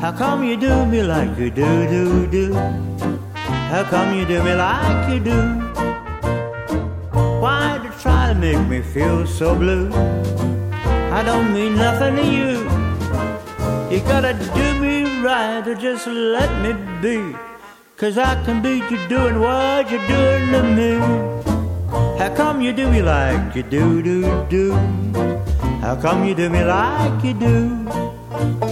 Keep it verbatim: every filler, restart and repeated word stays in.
How come you do me like you do, do, do? How come you do me like you do? Why do you try to make me feel so blue? I don't mean nothing to you. You gotta do me right or just let me be, 'cause I can beat you doing what you're doing to me. How come you do me like you do, do, do? How come you do me like you do?